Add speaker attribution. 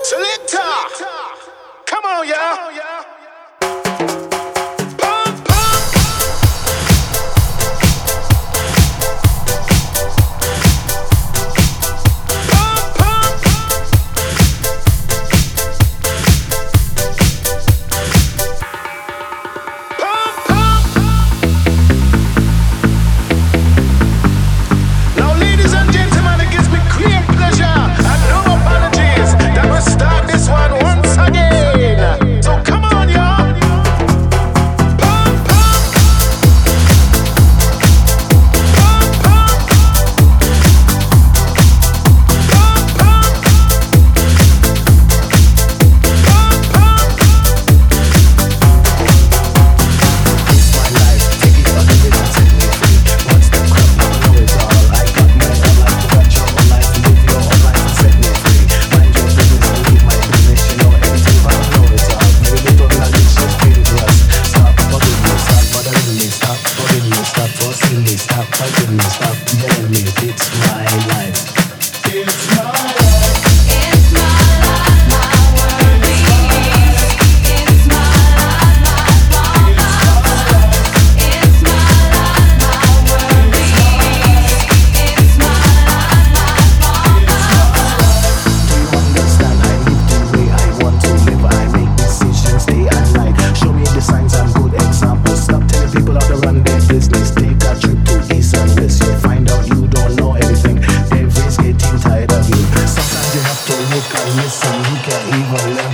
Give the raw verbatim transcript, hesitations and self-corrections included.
Speaker 1: Selector, come on, yeah. Start this one once again. So come on, y'all. Pump, pump. Pump, pump. Pump, pump. Pump, pump.
Speaker 2: It's my life, take it or leave it and set me free. What's the crap? I know it all. I got my own life, you got your own life. Live your own life and set me free. Mind your business and leave my business. You know everything, but I know it all. Maybe little knowledge just dangerous. Stop bugging me, stop bothering me, stop bugging me, stop forcing me, stop fighting me, stop yelling me. It's my life. It's my life.
Speaker 3: It's my life, my world is. It's my life, my problem. It's my life, my world is. It's my life, my problem.
Speaker 2: Do you understand? I live the way I want to live. I make decisions day and night. Show me the signs and good examples. Stop telling people how to run their business. Take a trip to east and west. You'll find out you don't know everything. Everybody's getting tired of you. Sometimes you have to look and listen. You can even learn